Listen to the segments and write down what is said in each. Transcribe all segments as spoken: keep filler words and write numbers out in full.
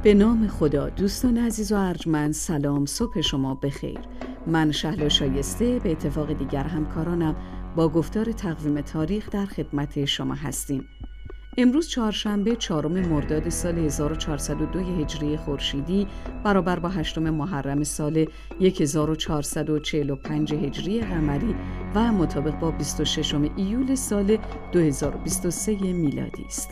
به نام خدا. دوستان عزیز و ارجمند، سلام، صبح شما بخیر. من شهلا شایسته به اتفاق دیگر همکارانم با گفتار تقویم تاریخ در خدمت شما هستیم. امروز چهارشنبه چهارم مرداد سال هزار و چهارصد و دو هجری خورشیدی برابر با هشتم محرم سال هزار و چهارصد و چهل و پنج هجری قمری و مطابق با بیست و ششم ایول سال دو هزار و بیست و سه میلادی است.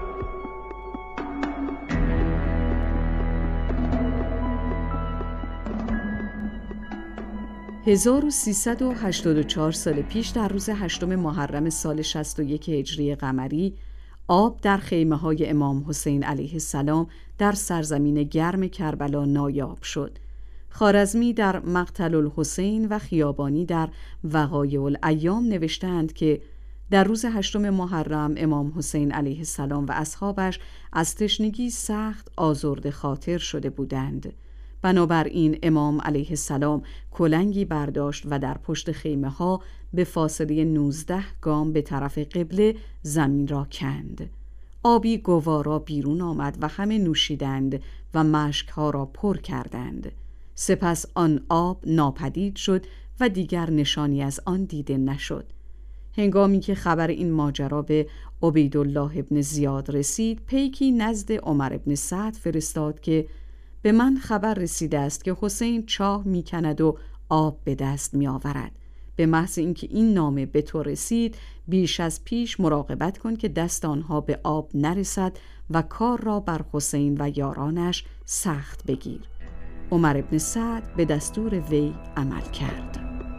هزار و سیصد و هشتاد و چهار سال پیش در روز هشتم محرم سال شصت و یک هجری قمری آب در خیمه های امام حسین علیه السلام در سرزمین گرم کربلا نایاب شد. خوارزمی در مقتل الحسین و خیابانی در وقایع الایام نوشتند که در روز هشتم محرم امام حسین علیه السلام و اصحابش از تشنگی سخت آزرده خاطر شده بودند. بنابراین امام علیه السلام کلنگی برداشت و در پشت خیمه ها به فاصله نوزده گام به طرف قبله زمین را کند. آبی گوارا بیرون آمد و همه نوشیدند و مشک ها را پر کردند. سپس آن آب ناپدید شد و دیگر نشانی از آن دیده نشد. هنگامی که خبر این ماجرا به عبیدالله ابن زیاد رسید، پیکی نزد عمر ابن سعد فرستاد که به من خبر رسیده است که حسین چاه می کند و آب به دست می آورد. به محض اینکه این نامه به تو رسید، بیش از پیش مراقبت کن که دست آنها به آب نرسد و کار را بر حسین و یارانش سخت بگیر. عمر ابن سعد به دستور وی عمل کرد.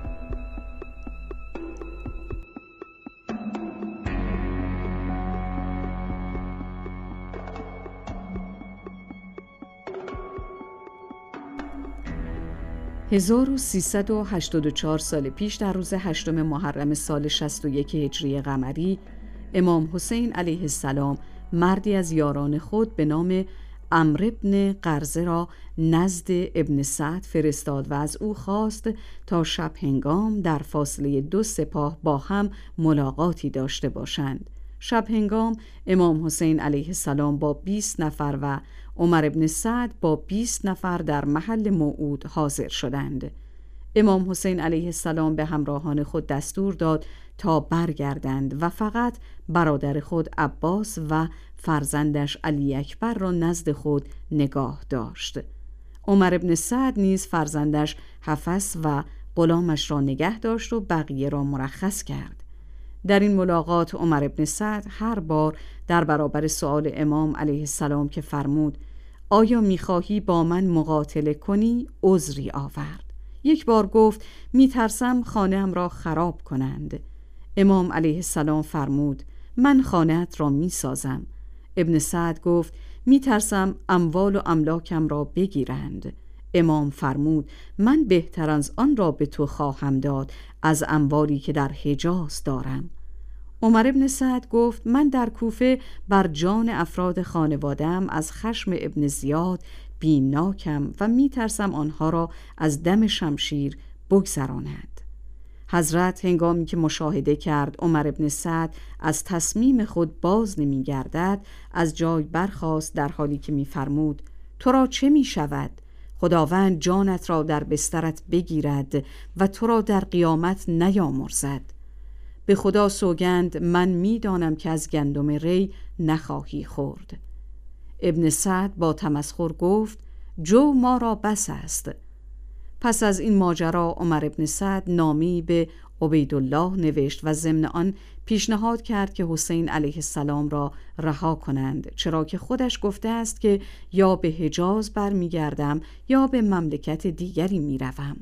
هزار و سیصد و هشتاد و چهار سال پیش در روز هشتم محرم سال شصت و یک هجری قمری امام حسین علیه السلام مردی از یاران خود به نام عمرو بن قرظه را نزد ابن سعد فرستاد و از او خواست تا شب هنگام در فاصله دو سپاه با هم ملاقاتی داشته باشند. شب هنگام امام حسین علیه السلام با بیست نفر و عمر ابن سعد با بیست نفر در محل موعود حاضر شدند. امام حسین علیه السلام به همراهان خود دستور داد تا برگردند و فقط برادر خود عباس و فرزندش علی اکبر را نزد خود نگاه داشت. عمر ابن سعد نیز فرزندش حفص و غلامش را نگه داشت و بقیه را مرخص کرد. در این ملاقات عمر ابن سعد هر بار در برابر سؤال امام علیه السلام که فرمود آیا میخواهی با من مقاتله کنی عذری آورد. یک بار گفت میترسم خانه‌ام را خراب کنند. امام علیه السلام فرمود من خانه‌ات را میسازم. ابن سعد گفت میترسم اموال و املاکم را بگیرند. امام فرمود من بهتر از آن را به تو خواهم داد از اموالی که در حجاز دارم. عمر ابن سعد گفت من در کوفه بر جان افراد خانواده‌ام از خشم ابن زیاد بیمناکم و میترسم آنها را از دم شمشیر بگذراند. حضرت هنگامی که مشاهده کرد عمر ابن سعد از تصمیم خود باز نمی گردد، از جای برخاست در حالی که میفرمود تو را چه می شود؟ خداوند جانت را در بسترت بگیرد و تو را در قیامت نیامرزد. به خدا سوگند من میدانم که از گندم ری نخواهی خورد. ابن سعد با تمسخر گفت جو ما را بس است. پس از این ماجرا عمر ابن سعد نامی به عبیدالله نوشت و ضمن آن پیشنهاد کرد که حسین علیه السلام را رها کنند، چرا که خودش گفته است که یا به حجاز برمیگردم یا به مملکت دیگری میروم.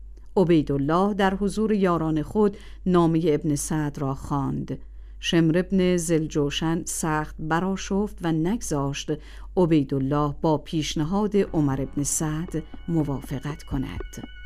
عبیدالله در حضور یاران خود نامه ابن سعد را خواند. شمر ابن ذوالجوشن سخت برآشفت و نگذاشت عبیدالله با پیشنهاد عمر ابن سعد موافقت کند.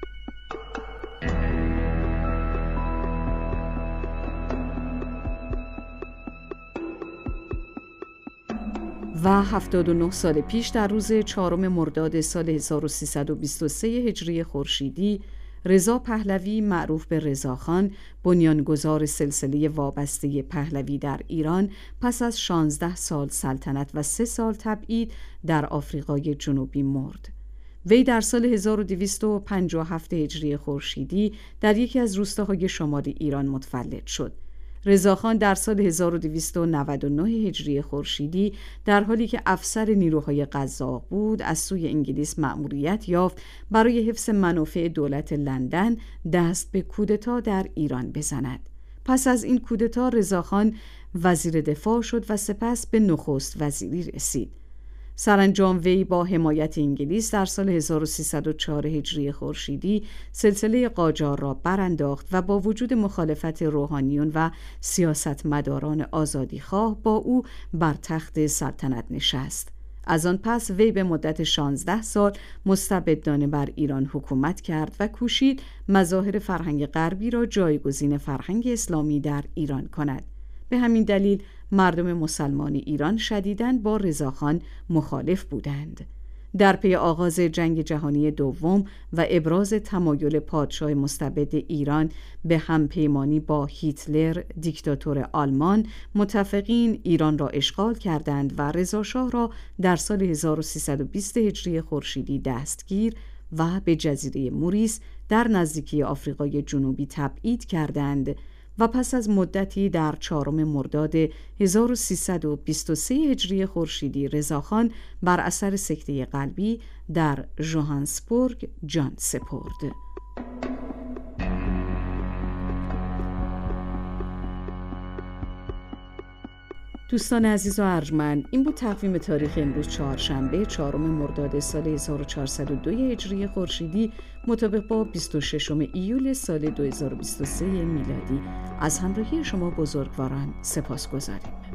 و هفتاد و نه سال پیش در روز چهارم مرداد سال هزار و سیصد و بیست و سه هجری خورشیدی رضا پهلوی معروف به رضاخان، بنیانگذار سلسله وابسته پهلوی در ایران، پس از شانزده سال سلطنت و سه سال تبعید در آفریقای جنوبی مرد. وی در سال هزار و دویست و پنجاه و هفت هجری خورشیدی در یکی از روستاهای شمال ایران متولد شد. رضاخان در سال هزار و دویست و نود و نه هجری خورشیدی در حالی که افسر نیروهای قزاق بود از سوی انگلیس مأموریت یافت برای حفظ منافع دولت لندن دست به کودتا در ایران بزند. پس از این کودتا رضاخان وزیر دفاع شد و سپس به نخست وزیری رسید. سرانجام وی با حمایت انگلیس در سال هزار و سیصد و چهار هجری خورشیدی سلسله قاجار را برانداخت و با وجود مخالفت روحانیون و سیاستمداران آزادیخواه با او بر تخت سلطنت نشست. از آن پس وی به مدت شانزده سال مستبدانه بر ایران حکومت کرد و کوشید مظاهر فرهنگ غربی را جایگزین فرهنگ اسلامی در ایران کند. به همین دلیل مردم مسلمان ایران شدیداً با رضاخان مخالف بودند. در پی آغاز جنگ جهانی دوم و ابراز تمایل پادشاه مستبد ایران به همپیمانی با هیتلر دیکتاتور آلمان، متفقین ایران را اشغال کردند و رضاشاه را در سال هزار و سیصد و بیست هجری خورشیدی دستگیر و به جزیره موریس در نزدیکی آفریقای جنوبی تبعید کردند و پس از مدتی در چهارم مرداد هزار و سیصد و بیست و سه هجری خورشیدی رضاخان بر اثر سکته قلبی در ژوهانسبورگ جان سپرد. دوستان عزیز و ارجمند، این بود تقویم تاریخ امروز چهارشنبه چهارم مرداد سال هزار و چهارصد و دو هجری خورشیدی مطابق با بیست و ششم ایول سال دو هزار و بیست و سه میلادی. از همراهی شما بزرگواران سپاسگزاریم.